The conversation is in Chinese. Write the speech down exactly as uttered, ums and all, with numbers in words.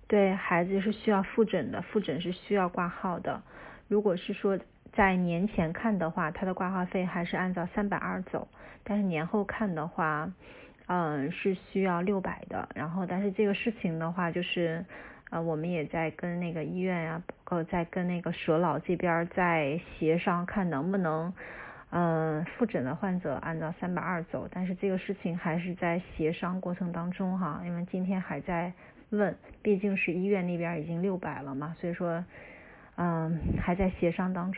对，孩子是需要复诊的，复诊是需要挂号的。如果是说在年前看的话，他的挂号费还是按照三百二走，但是年后看的话，嗯，是需要六百的。然后，但是这个事情的话，就是呃，我们也在跟那个医院呀、包括在跟那个舍老这边在协商，看能不能，嗯，复诊的患者按照三百二走。但是这个事情还是在协商过程当中哈，因为今天还在问，毕竟是医院那边已经六百了嘛，所以说，嗯，还在协商当中。